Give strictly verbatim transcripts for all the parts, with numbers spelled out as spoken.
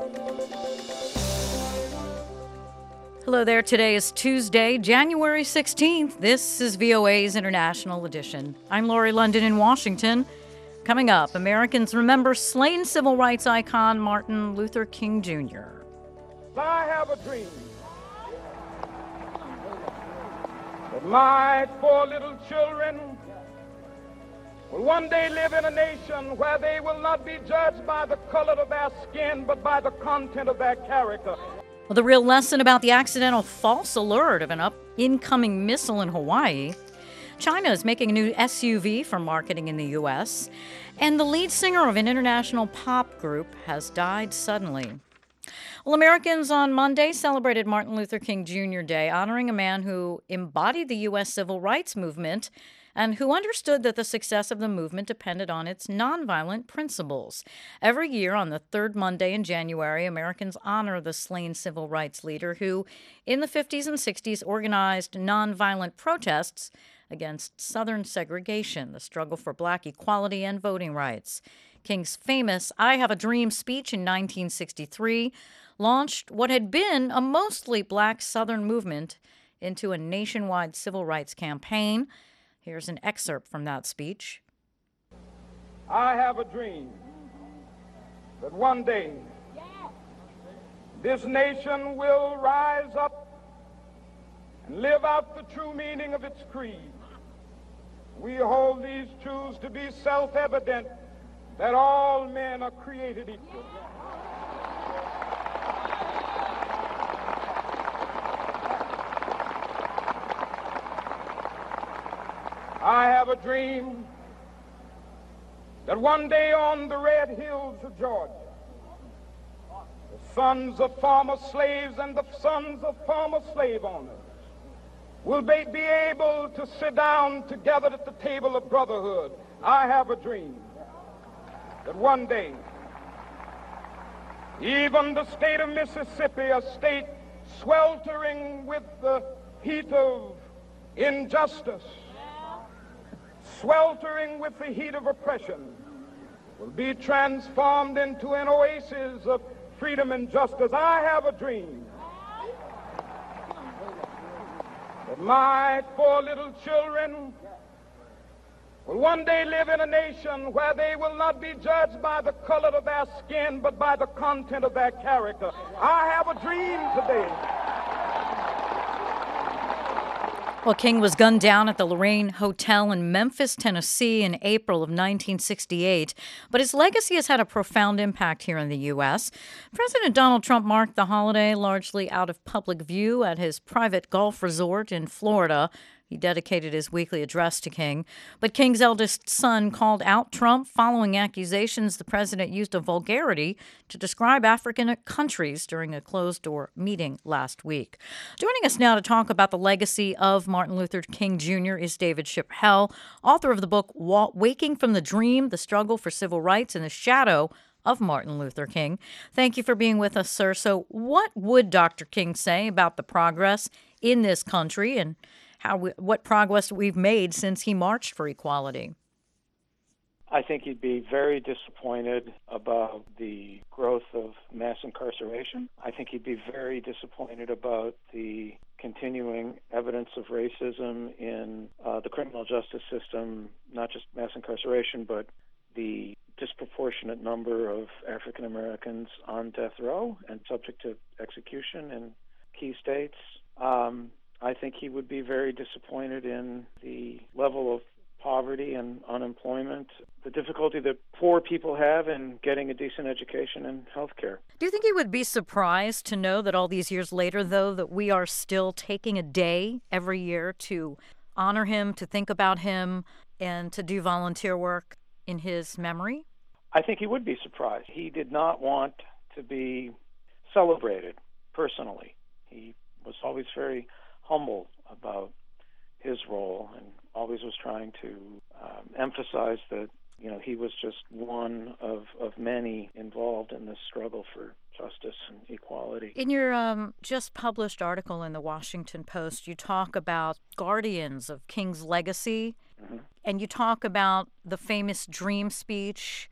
Hello there. Today is Tuesday, January sixteenth. This is V O A's International Edition. I'm Lori London in Washington. Coming up, Americans remember slain civil rights icon Martin Luther King Junior I have a dream that my four little children will one day live in a nation where they will not be judged by the color of their skin, but by the content of their character. Well, the real lesson about the accidental false alert of an up incoming missile in Hawaii. China is making a new S U V for marketing in the U S, and the lead singer of an international pop group has died suddenly. Well, Americans on Monday celebrated Martin Luther King Junior Day, honoring a man who embodied the U S civil rights movement and who understood that the success of the movement depended on its nonviolent principles. Every year on the third Monday in January, Americans honor the slain civil rights leader who, in the fifties and sixties, organized nonviolent protests against Southern segregation, the struggle for black equality and voting rights. King's famous I Have a Dream speech in nineteen sixty-three launched what had been a mostly black Southern movement into a nationwide civil rights campaign. Here's an excerpt from that speech. I have a dream that one day this nation will rise up and live out the true meaning of its creed. We hold these truths to be self-evident, that all men are created equal. I have a dream that one day on the red hills of Georgia, the sons of former slaves and the sons of former slave owners will be, be able to sit down together at the table of brotherhood. I have a dream that one day, even the state of Mississippi, a state sweltering with the heat of injustice, sweltering with the heat of oppression, will be transformed into an oasis of freedom and justice. I have a dream that my four little children will one day live in a nation where they will not be judged by the color of their skin, but by the content of their character. I have a dream today. Well, King was gunned down at the Lorraine Hotel in Memphis, Tennessee in April of nineteen sixty-eight, but his legacy has had a profound impact here in the U S. President Donald Trump marked the holiday largely out of public view at his private golf resort in Florida. He dedicated his weekly address to King. But King's eldest son called out Trump following accusations the president used a vulgarity to describe African countries during a closed-door meeting last week. Joining us now to talk about the legacy of Martin Luther King Junior is David Chappell, author of the book Waking from the Dream, The Struggle for Civil Rights in the Shadow of Martin Luther King. Thank you for being with us, sir. So what would Doctor King say about the progress in this country and how we, what progress we've made since he marched for equality? I think he'd be very disappointed about the growth of mass incarceration. I think he'd be very disappointed about the continuing evidence of racism in uh, the criminal justice system, not just mass incarceration, but the disproportionate number of African Americans on death row and subject to execution in key states. Um, I think he would be very disappointed in the level of poverty and unemployment, the difficulty that poor people have in getting a decent education and health care. Do you think he would be surprised to know that all these years later, though, that we are still taking a day every year to honor him, to think about him, and to do volunteer work in his memory? I think he would be surprised. He did not want to be celebrated personally. He was always very humble about his role and always was trying to um, emphasize that, you know, he was just one of, of many involved in this struggle for justice and equality. In your um, just published article in the Washington Post, you talk about guardians of King's legacy, mm-hmm. and you talk about the famous Dream speech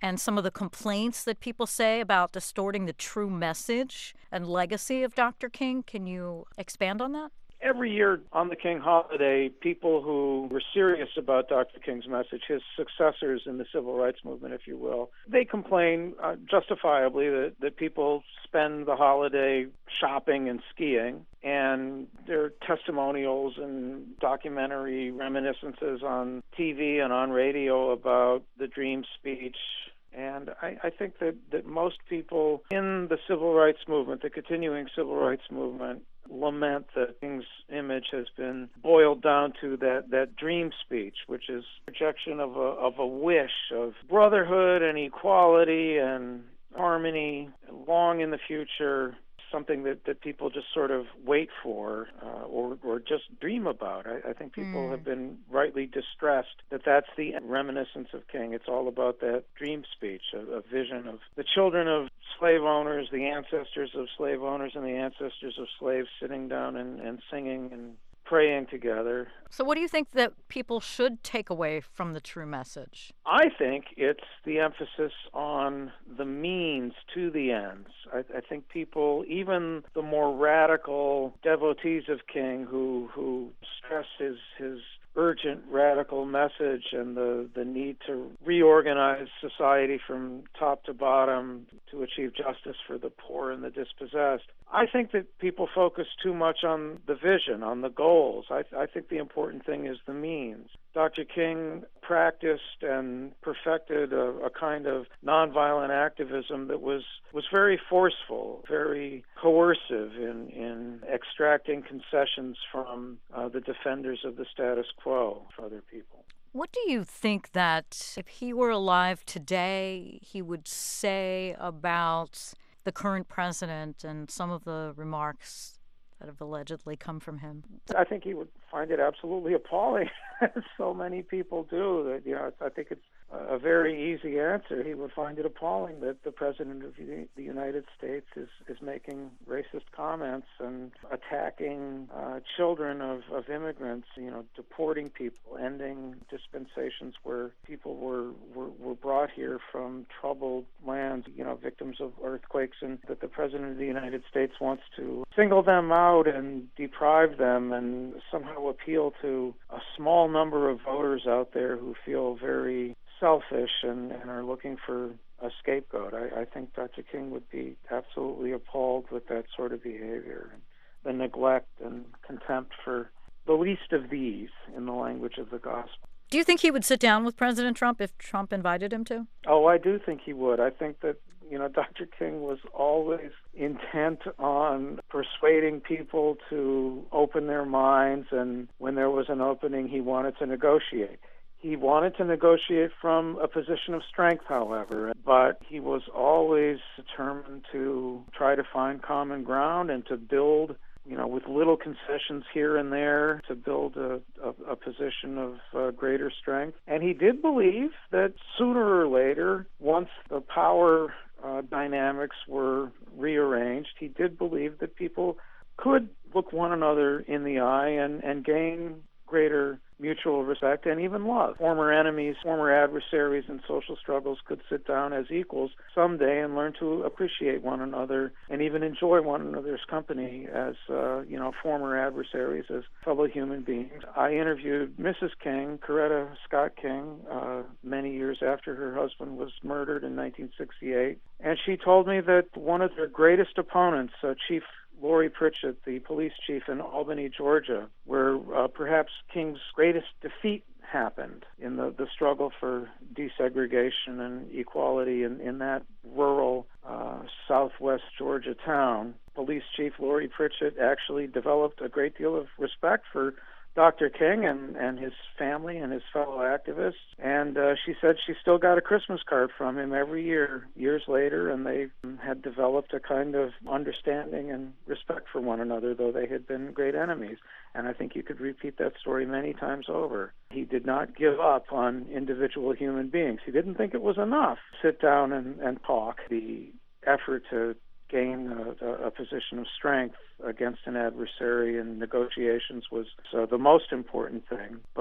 and some of the complaints that people say about distorting the true message and legacy of Doctor King. Can you expand on that? Every year on the King holiday, people who were serious about Doctor King's message, his successors in the civil rights movement, if you will, they complain uh, justifiably that, that people spend the holiday shopping and skiing, and there are testimonials and documentary reminiscences on T V and on radio about the Dream speech. And I, I think that, that most people in the civil rights movement, the continuing civil rights movement, lament that King's image has been boiled down to that, that dream speech, which is projection of a, of a wish of brotherhood and equality and harmony long in the future, something that, that people just sort of wait for uh, or, or just dream about. I, I think people mm. have been rightly distressed that that's the reminiscence of King. It's all about that dream speech, a, a vision of the children of slave owners, the ancestors of slave owners, and the ancestors of slaves sitting down and, and singing and praying together. So what do you think that people should take away from the true message? I think it's the emphasis on the means to the ends. I, I think people, even the more radical devotees of King who who stress his his urgent radical message and the, the need to reorganize society from top to bottom to achieve justice for the poor and the dispossessed. I think that people focus too much on the vision, on the goals. I, I think the important thing is the means. Doctor King practiced and perfected a, a kind of nonviolent activism that was, was very forceful, very coercive in, in extracting concessions from uh, the defenders of the status quo for other people. What do you think that if he were alive today, he would say about the current president and some of the remarks that have allegedly come from him? I think he would find it absolutely appalling, as so many people do. That, you know, I think it's a very easy answer. He would find it appalling that the President of the United States is, is making racist comments and attacking uh, children of, of immigrants, you know, deporting people, ending dispensations where people were, were, were brought here from troubled lands, you know, victims of earthquakes, and that the President of the United States wants to single them out and deprive them and somehow appeal to a small number of voters out there who feel very selfish and, and are looking for a scapegoat. I, I think Doctor King would be absolutely appalled with that sort of behavior, and the neglect and contempt for the least of these, in the language of the gospel. Do you think he would sit down with President Trump if Trump invited him to? Oh, I do think he would. I think that, you know, Doctor King was always intent on persuading people to open their minds, and when there was an opening, he wanted to negotiate. He wanted to negotiate from a position of strength, however, but he was always determined to try to find common ground and to build, you know, with little concessions here and there, to build a, a, a position of uh, greater strength. And he did believe that sooner or later, once the power uh, dynamics were rearranged, he did believe that people could look one another in the eye and, and gain greater mutual respect and even love. Former enemies, former adversaries in social struggles could sit down as equals someday and learn to appreciate one another and even enjoy one another's company as, uh, you know, former adversaries, as fellow human beings. I interviewed Missus King, Coretta Scott King, uh, many years after her husband was murdered in nineteen sixty-eight, and she told me that one of their greatest opponents, uh, Chief Lori Pritchett, the police chief in Albany, Georgia, where uh, perhaps King's greatest defeat happened in the, the struggle for desegregation and equality in, in that rural uh, southwest Georgia town. Police chief Lori Pritchett actually developed a great deal of respect for Doctor King and, and his family and his fellow activists, and uh, she said she still got a Christmas card from him every year, years later, and they had developed a kind of understanding and respect for one another, though they had been great enemies. And I think you could repeat that story many times over. He did not give up on individual human beings. He didn't think it was enough to sit down and, and talk. The effort to gain a, a position of strength against an adversary in negotiations was uh, the most important thing. But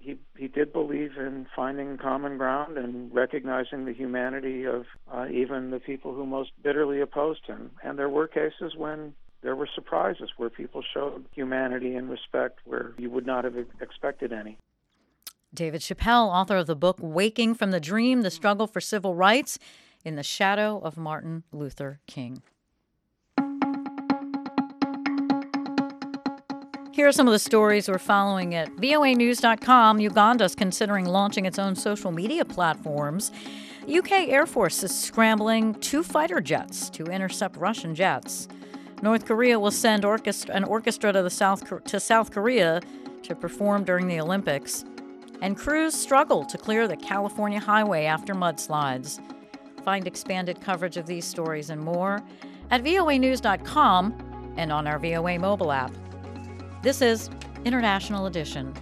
he he did believe in finding common ground and recognizing the humanity of uh, even the people who most bitterly opposed him. And there were cases when there were surprises where people showed humanity and respect where you would not have expected any. David Chappelle, author of the book Waking from the Dream, The Struggle for Civil Rights in the Shadow of Martin Luther King. Here are some of the stories we're following at V O A news dot com. Uganda is considering launching its own social media platforms. U K Air Force is scrambling two fighter jets to intercept Russian jets. North Korea will send orchestra, an orchestra to, the South, to South Korea to perform during the Olympics. And crews struggle to clear the California highway after mudslides. Find expanded coverage of these stories and more at V O A news dot com and on our V O A mobile app. This is International Edition.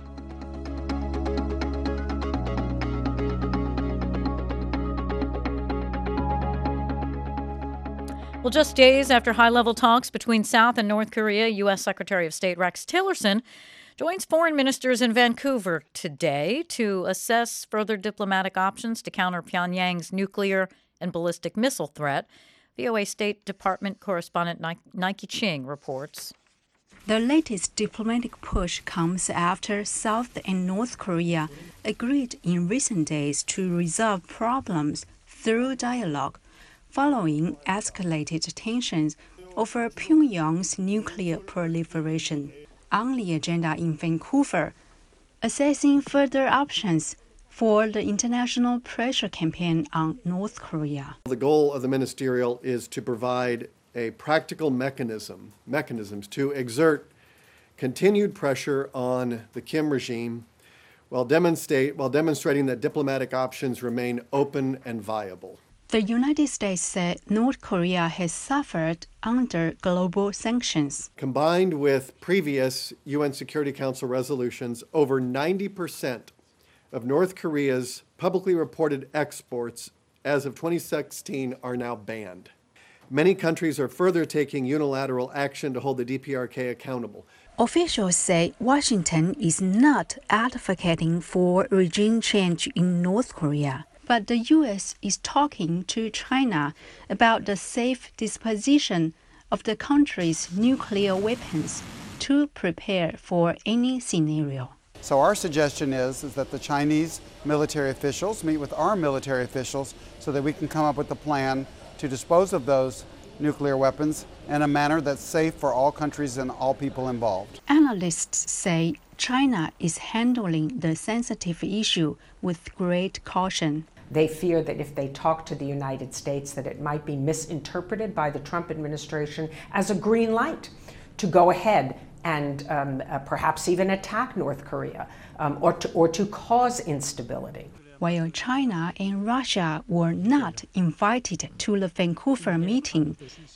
Well, just days after high-level talks between South and North Korea, U S Secretary of State Rex Tillerson joins foreign ministers in Vancouver today to assess further diplomatic options to counter Pyongyang's nuclear and ballistic missile threat. V O A State Department correspondent Nike Ching reports. The latest diplomatic push comes after South and North Korea agreed in recent days to resolve problems through dialogue, following escalated tensions over Pyongyang's nuclear proliferation. On the agenda in Vancouver, assessing further options for the international pressure campaign on North Korea. The goal of the ministerial is to provide a practical mechanism, mechanisms to exert continued pressure on the Kim regime while demonstrate while demonstrating that diplomatic options remain open and viable. The United States said North Korea has suffered under global sanctions. Combined with previous U N Security Council resolutions, over ninety percent of North Korea's publicly reported exports as of twenty sixteen are now banned. Many countries are further taking unilateral action to hold the D P R K accountable. Officials say Washington is not advocating for regime change in North Korea, but the U S is talking to China about the safe disposition of the country's nuclear weapons to prepare for any scenario. So our suggestion is, is that the Chinese military officials meet with our military officials so that we can come up with a plan to dispose of those nuclear weapons in a manner that's safe for all countries and all people involved. Analysts say China is handling the sensitive issue with great caution. They fear that if they talk to the United States, that it might be misinterpreted by the Trump administration as a green light to go ahead and um, uh, perhaps even attack North Korea um, or, to, or to cause instability. While China and Russia were not invited to the Vancouver meeting,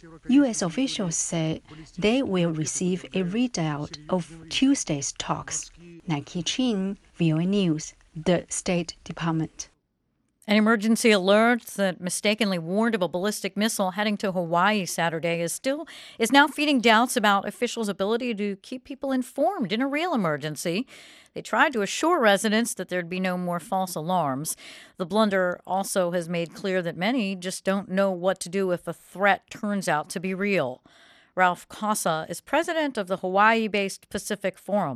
U S officials say they will receive a readout of Tuesday's talks. Nike Chin, V O A News, the State Department. An emergency alert that mistakenly warned of a ballistic missile heading to Hawaii Saturday is still is now feeding doubts about officials' ability to keep people informed in a real emergency. They tried to assure residents that there'd be no more false alarms. The blunder also has made clear that many just don't know what to do if a threat turns out to be real. Ralph Casa is president of the Hawaii-based Pacific Forum,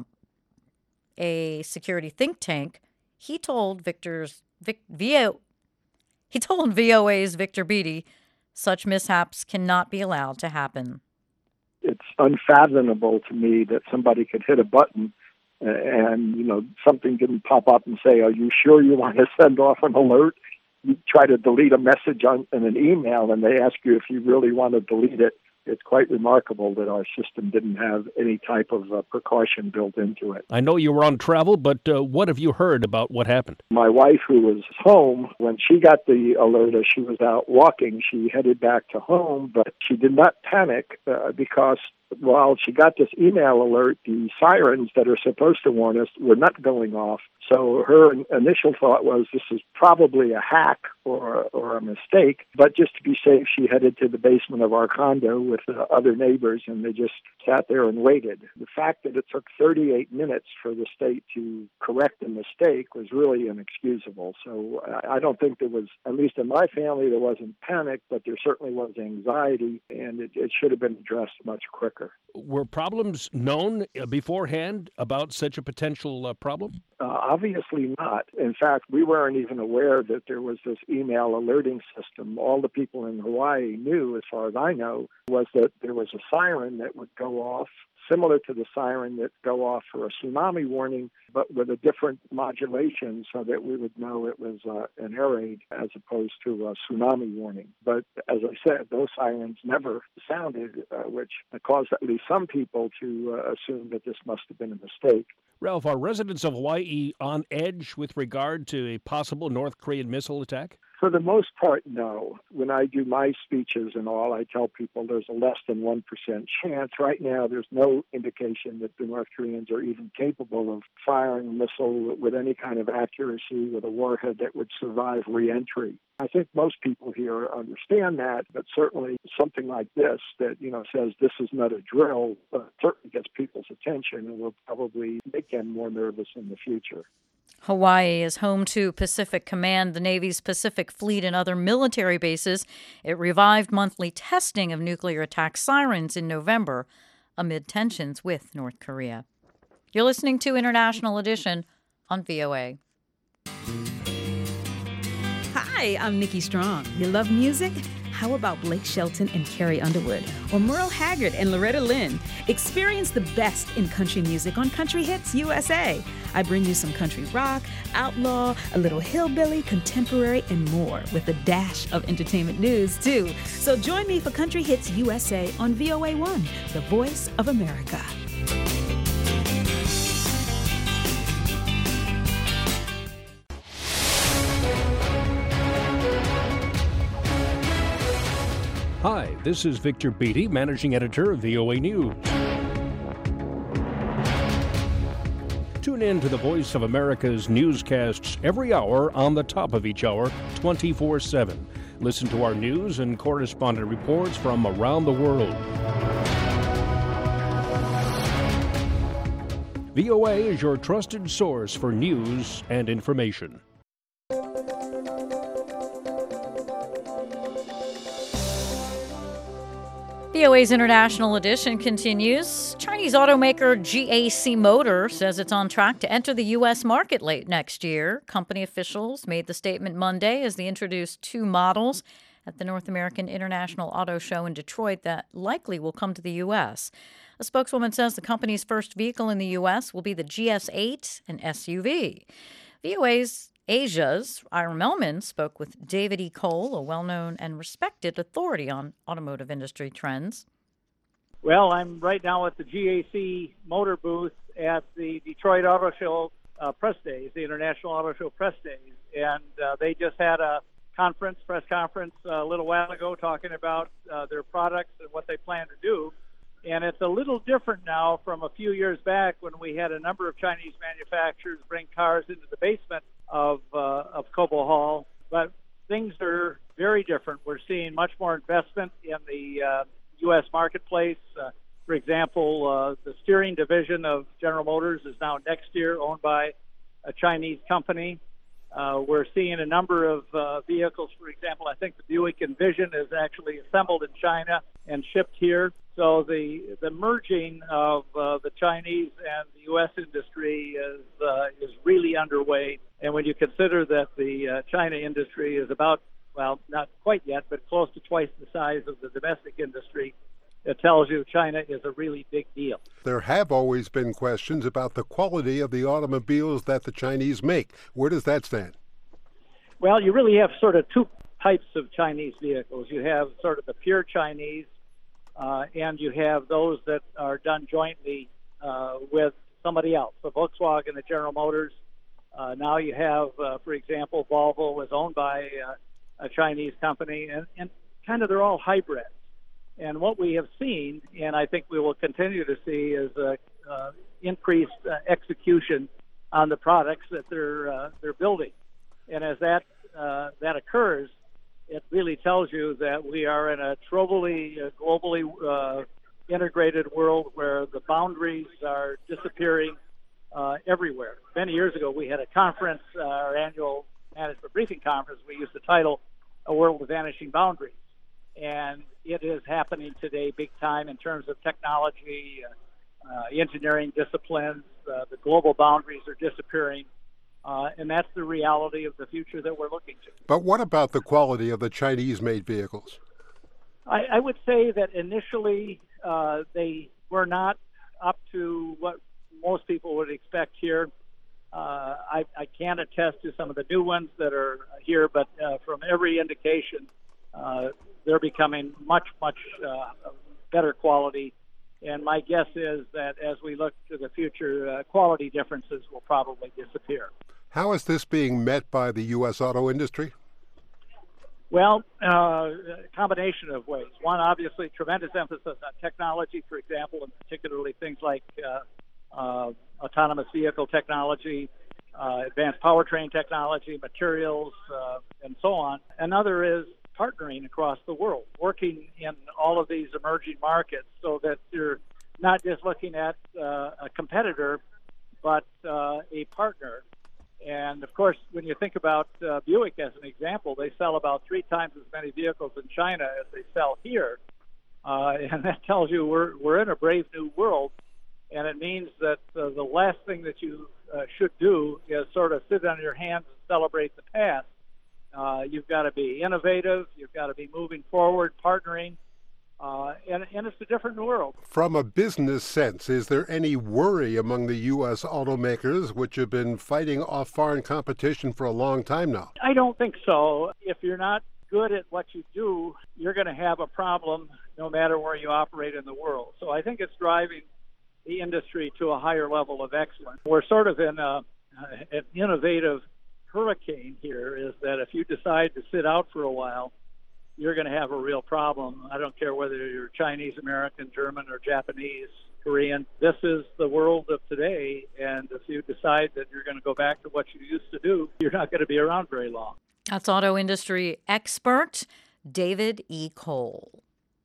a security think tank. He told Victor's Vic, V O, he told V O A's Victor Beattie such mishaps cannot be allowed to happen. It's unfathomable to me that somebody could hit a button uh, and, you know, something didn't pop up and say, are you sure you want to send off an alert? You try to delete a message on in an email and they ask you if you really want to delete it. It's quite remarkable that our system didn't have any type of uh, precaution built into it. I know you were on travel, but uh, what have you heard about what happened? My wife, who was home, when she got the alert as she was out walking, she headed back to home, but she did not panic uh, because while she got this email alert, the sirens that are supposed to warn us were not going off. So her initial thought was this is probably a hack or, or a mistake. But just to be safe, she headed to the basement of our condo with uh, other neighbors, and they just sat there and waited. The fact that it took thirty-eight minutes for the state to correct the mistake was really inexcusable. So I, I don't think there was, at least in my family, there wasn't panic, but there certainly was anxiety, and it, it should have been addressed much quicker. Were problems known beforehand about such a potential uh, problem? Uh, obviously not. In fact, we weren't even aware that there was this email alerting system. All the people in Hawaii knew, as far as I know, was that there was a siren that would go off, similar to the siren that go off for a tsunami warning, but with a different modulation so that we would know it was uh, an air raid as opposed to a tsunami warning. But as I said, those sirens never sounded, uh, which caused at least some people to uh, assume that this must have been a mistake. Ralph, are residents of Hawaii on edge with regard to a possible North Korean missile attack? For the most part, no. When I do my speeches and all, I tell people there's a less than one percent chance. Right now, there's no indication that the North Koreans are even capable of firing a missile with any kind of accuracy with a warhead that would survive reentry. I think most people here understand that, but certainly something like this that, you know, says this is not a drill, uh, certainly gets people's attention and will probably make them more nervous in the future. Hawaii is home to Pacific Command, the Navy's Pacific Fleet, and other military bases. It revived monthly testing of nuclear attack sirens in November amid tensions with North Korea. You're listening to International Edition on V O A. Hi, I'm Nikki Strong. You love music? How about Blake Shelton and Carrie Underwood? Or Merle Haggard and Loretta Lynn? Experience the best in country music on Country Hits U S A. I bring you some country rock, outlaw, a little hillbilly, contemporary, and more, with a dash of entertainment news, too. So join me for Country Hits U S A on V O A one, the voice of America. Hi, this is Victor Beattie, Managing Editor of V O A News. Tune in to the Voice of America's newscasts every hour on the top of each hour, twenty-four seven. Listen to our news and correspondent reports from around the world. V O A is your trusted source for news and information. V O A's International Edition continues. Chinese automaker G A C Motor says it's on track to enter the U S market late next year. Company officials made the statement Monday as they introduced two models at the North American International Auto Show in Detroit that likely will come to the U S. A spokeswoman says the company's first vehicle in the U S will be the G S eight, an S U V. V O A's Asia's Ira Melman spoke with David E. Cole, a well-known and respected authority on automotive industry trends. Well, I'm right now at the G A C Motor booth at the Detroit Auto Show uh, press days, the International Auto Show press days, and uh, they just had a conference, press conference uh, a little while ago talking about uh, their products and what they plan to do. And it's a little different now from a few years back when we had a number of Chinese manufacturers bring cars into the basement of uh, of Cobo Hall. But things are very different. We're seeing much more investment in the uh, U S marketplace. Uh, for example, uh, the steering division of General Motors is now Nexteer, owned by a Chinese company. Uh, we're seeing a number of uh, vehicles. For example, I think the Buick Envision is actually assembled in China and shipped here. So the the merging of uh, the Chinese and the U S industry is uh, is really underway. And when you consider that the uh, China industry is about, well, not quite yet, but close to twice the size of the domestic industry, it tells you China is a really big deal. There have always been questions about the quality of the automobiles that the Chinese make. Where does that stand? Well, you really have sort of two types of Chinese vehicles. You have sort of the pure Chinese, uh, and you have those that are done jointly uh, with somebody else. So Volkswagen and General Motors. Uh, now you have, uh, for example, Volvo was owned by uh, a Chinese company, and, and kind of they're all hybrids. And what we have seen, and I think we will continue to see, is a uh, increased uh, execution on the products that they're uh, they're building. And as that uh, that occurs, it really tells you that we are in a globally uh, globally uh, integrated world where the boundaries are disappearing uh, everywhere. Many years ago, we had a conference, uh, our annual management briefing conference. We used the title "A World of Vanishing Boundaries," and it is happening today big time in terms of technology, uh, uh, engineering disciplines. Uh, the global boundaries are disappearing, uh, and that's the reality of the future that we're looking to. But what about the quality of the Chinese-made vehicles? I, I would say that initially uh, they were not up to what most people would expect here. Uh, I, I can attest to some of the new ones that are here, but uh, from every indication, uh, they're becoming much, much uh, better quality. And my guess is that as we look to the future, uh, quality differences will probably disappear. How is this being met by the U S auto industry? Well, uh, a combination of ways. One, obviously, tremendous emphasis on technology, for example, and particularly things like uh, uh, autonomous vehicle technology, uh, advanced powertrain technology, materials, uh, and so on. Another is partnering across the world, working in all of these emerging markets so that you're not just looking at uh, a competitor, but uh, a partner. And, of course, when you think about uh, Buick as an example, they sell about three times as many vehicles in China as they sell here. Uh, and that tells you we're, we're in a brave new world. And it means that uh, the last thing that you uh, should do is sort of sit on your hands and celebrate the past. Uh, you've got to be innovative. You've got to be moving forward, partnering. Uh, and, and it's a different world. From a business sense, is there any worry among the U S automakers, which have been fighting off foreign competition for a long time now? I don't think so. If you're not good at what you do, you're going to have a problem no matter where you operate in the world. So I think it's driving the industry to a higher level of excellence. We're sort of in a, an innovative hurricane here, is that if you decide to sit out for a while, you're going to have a real problem. I don't care whether you're Chinese, American, German, or Japanese, Korean. This is the world of today, and if you decide that you're going to go back to what you used to do, you're not going to be around very long. That's auto industry expert David E. Cole.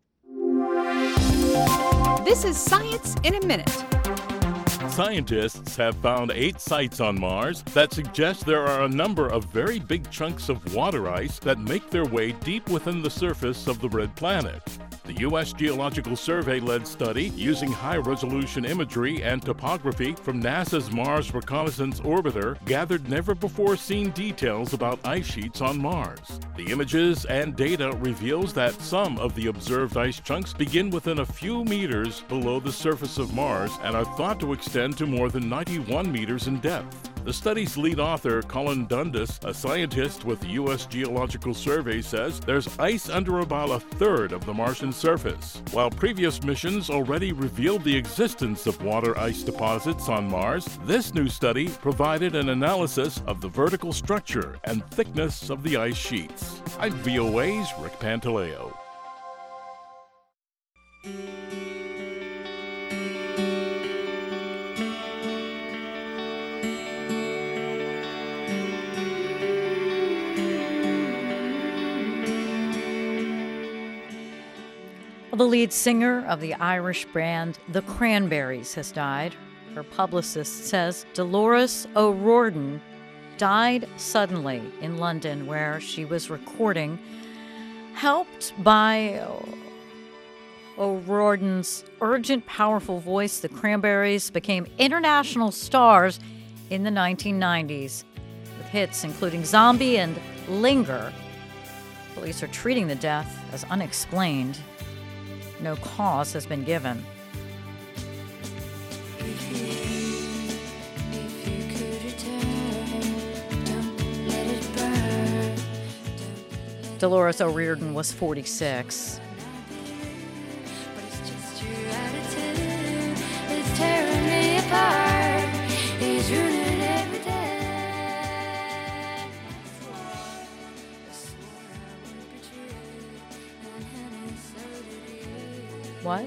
This is Science in a Minute. Scientists have found eight sites on Mars that suggest there are a number of very big chunks of water ice that make their way deep within the surface of the red planet. The U S Geological Survey-led study, using high-resolution imagery and topography from NASA's Mars Reconnaissance Orbiter, gathered never-before-seen details about ice sheets on Mars. The images and data reveals that some of the observed ice chunks begin within a few meters below the surface of Mars and are thought to extend to more than ninety-one meters in depth. The study's lead author, Colin Dundas, a scientist with the U S Geological Survey, says there's ice under about a third of the Martian surface. While previous missions already revealed the existence of water ice deposits on Mars, this new study provided an analysis of the vertical structure and thickness of the ice sheets. I'm V O A's Rick Pantaleo. The lead singer of the Irish band The Cranberries has died. Her publicist says Dolores O'Riordan died suddenly in London, where she was recording. Helped by O'Riordan's urgent, powerful voice, the Cranberries became international stars in the nineteen nineties, with hits including Zombie and Linger. Police are treating the death as unexplained. No cause has been given. Dolores O'Riordan was forty-six. What?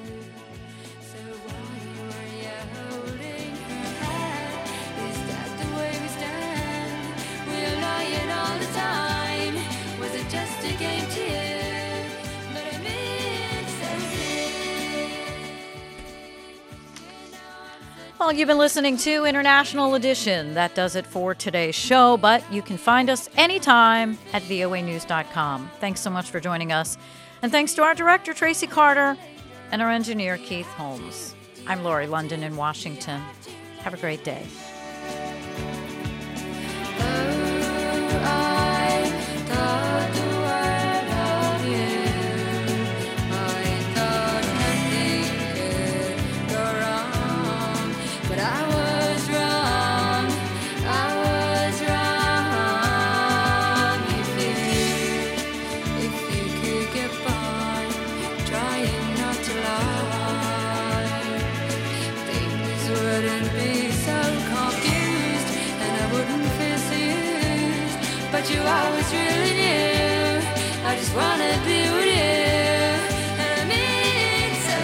Well, you've been listening to International Edition. That does it for today's show, but you can find us anytime at V O A news dot com. Thanks so much for joining us. And thanks to our director, Tracy Carter, and our engineer, Keith Holmes. I'm Lori London in Washington. Have a great day. You always really knew I just wanna be with you, and I mean so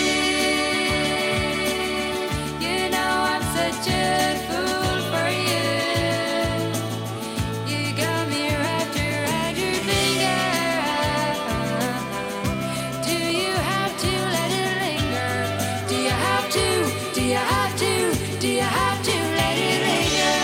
deep. You know I'm such a fool for you. You got me wrapped around your finger. Do you have to let it linger? Do you have to? Do you have to? Do you have to let it linger?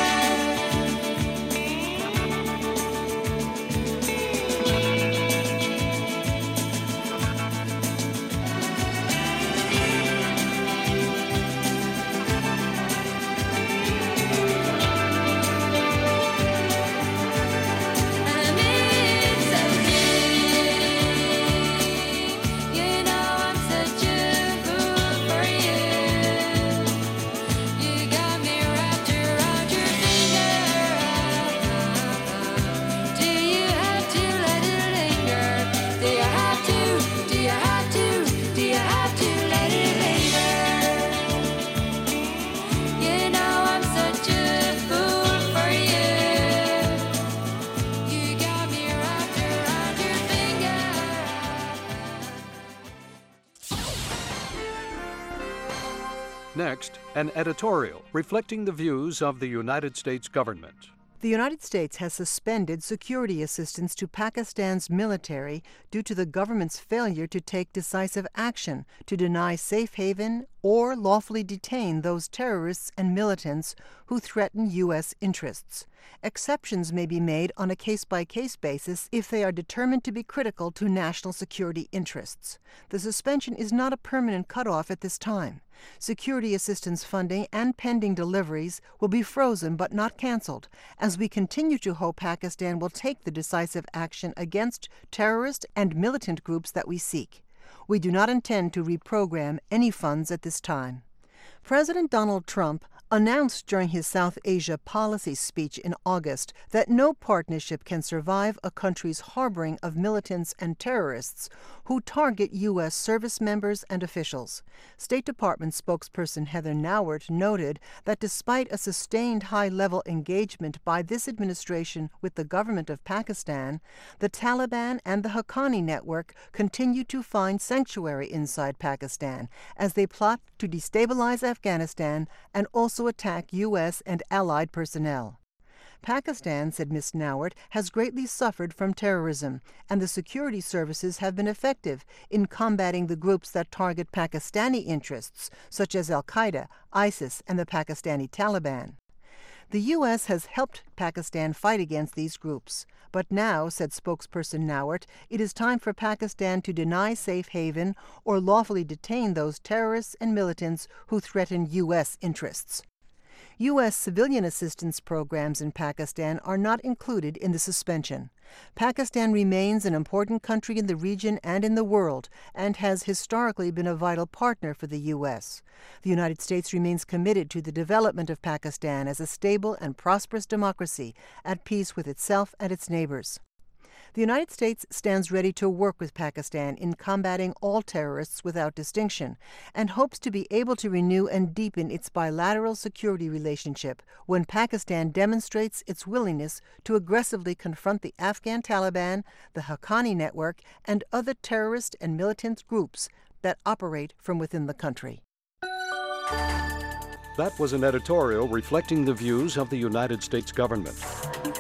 Next, an editorial reflecting the views of the United States government. The United States has suspended security assistance to Pakistan's military due to the government's failure to take decisive action to deny safe haven or lawfully detain those terrorists and militants who threaten U S interests. Exceptions may be made on a case-by-case basis if they are determined to be critical to national security interests. The suspension is not a permanent cutoff at this time. Security assistance funding and pending deliveries will be frozen but not canceled, as we continue to hope Pakistan will take the decisive action against terrorist and militant groups that we seek. We do not intend to reprogram any funds at this time. President Donald Trump announced during his South Asia policy speech in August that no partnership can survive a country's harboring of militants and terrorists who target U S service members and officials. State Department spokesperson Heather Nauert noted that despite a sustained high-level engagement by this administration with the government of Pakistan, the Taliban and the Haqqani network continue to find sanctuary inside Pakistan as they plot to destabilize Afghanistan and also attack U S and allied personnel. Pakistan, said Miz Nauert, has greatly suffered from terrorism, and the security services have been effective in combating the groups that target Pakistani interests, such as Al-Qaeda, ISIS, and the Pakistani Taliban. The U S has helped Pakistan fight against these groups. But now, said spokesperson Nauert, it is time for Pakistan to deny safe haven or lawfully detain those terrorists and militants who threaten U S interests. U S civilian assistance programs in Pakistan are not included in the suspension. Pakistan remains an important country in the region and in the world, and has historically been a vital partner for the U S. The United States remains committed to the development of Pakistan as a stable and prosperous democracy at peace with itself and its neighbors. The United States stands ready to work with Pakistan in combating all terrorists without distinction, and hopes to be able to renew and deepen its bilateral security relationship when Pakistan demonstrates its willingness to aggressively confront the Afghan Taliban, the Haqqani network, and other terrorist and militant groups that operate from within the country. That was an editorial reflecting the views of the United States government.